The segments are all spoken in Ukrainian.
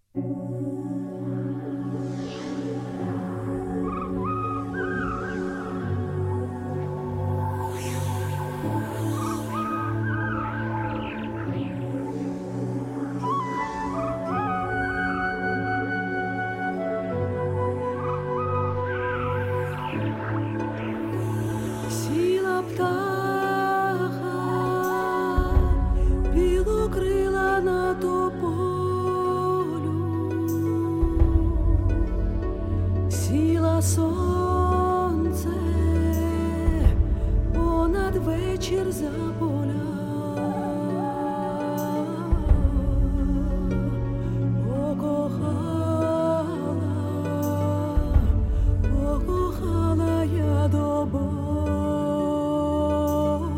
Сіла птаха, білокрила на тополю, сіла сонце понад вечір за поля. Покохала я до болю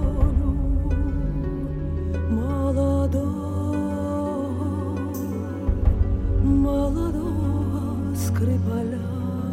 молодого скрипаля.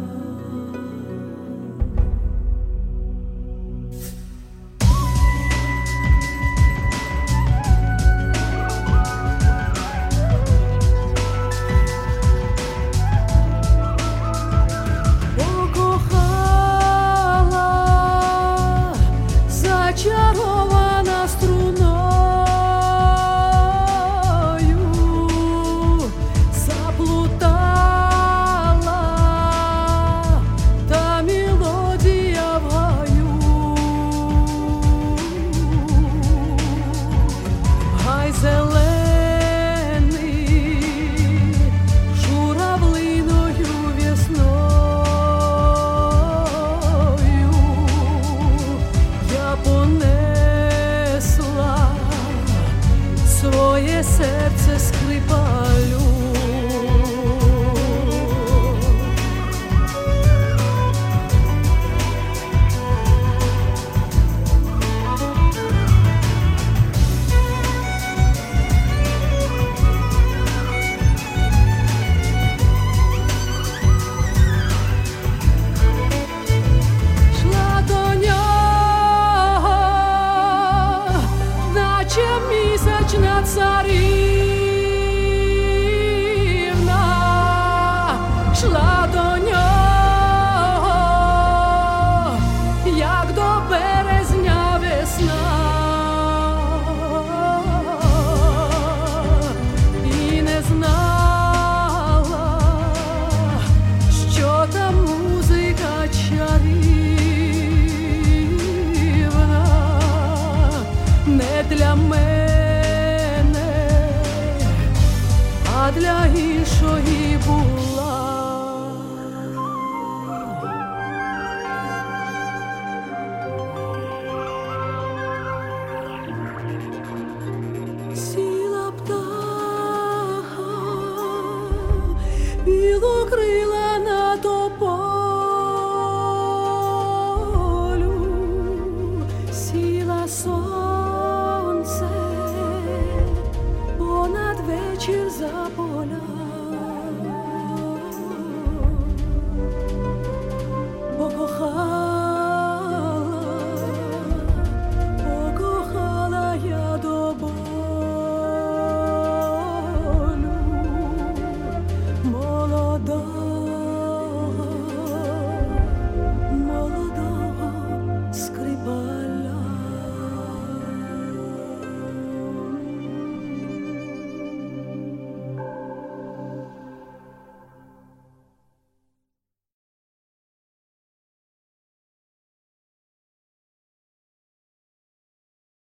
Покохала зачарована струною, заплутала та мелодія в гаю. Гай зелений журавлиною весною я понесла своє серце скрипалю. Шла до нього, наче місячна царівна, шла до нього, як до березня весна, і не знала, що та музика чарівна не для мене, а для іншої була. Сіла птаха, білокрила на тополю, сіла сонце понад вечір за поля.